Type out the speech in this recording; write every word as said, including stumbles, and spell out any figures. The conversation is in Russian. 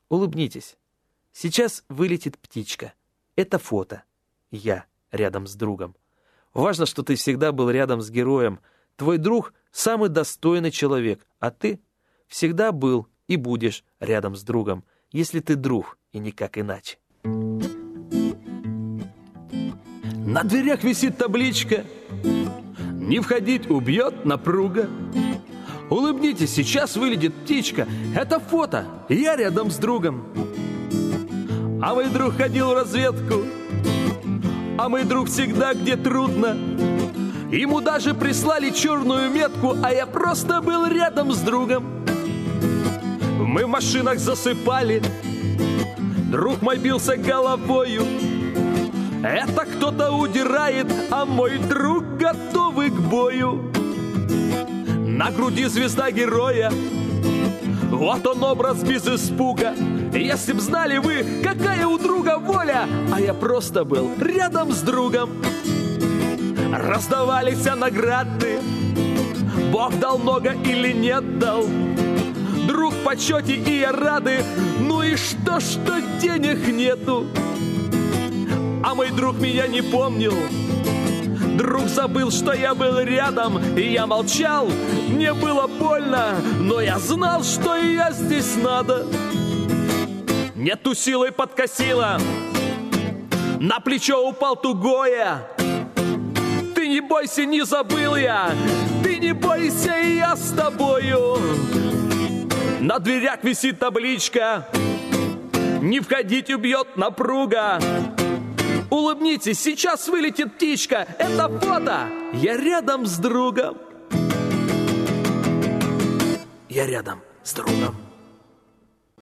Улыбнитесь. Сейчас вылетит птичка. Это фото. Я рядом с другом. Важно, что ты всегда был рядом с героем. Твой друг — самый достойный человек, а ты всегда был и будешь рядом с другом, если ты друг и никак иначе. На дверях висит табличка: «Не входить, убьет напруга». Улыбнитесь, сейчас вылетит птичка. Это фото, я рядом с другом. А мой друг ходил в разведку, а мой друг всегда где трудно. Ему даже прислали черную метку, а я просто был рядом с другом. Мы в машинах засыпали, друг мой бился головою. Это кто-то удирает, а мой друг готовый к бою. На груди звезда героя, вот он образ без испуга. Если б знали вы, какая у друга воля, а я просто был рядом с другом. Раздавались награды, Бог дал много или нет дал. Друг в почете и я рады, ну и что, что денег нету. А мой друг меня не помнил, друг забыл, что я был рядом. И я молчал, мне было больно, но я знал, что и я здесь надо. Нету силой подкосила, на плечо упал тугое. Ты не бойся, не забыл я, ты не бойся, и я с тобою. На дверях висит табличка: «Не входить, убьет напруга». Улыбнитесь, сейчас вылетит птичка. Это фото, я рядом с другом. Я рядом с другом.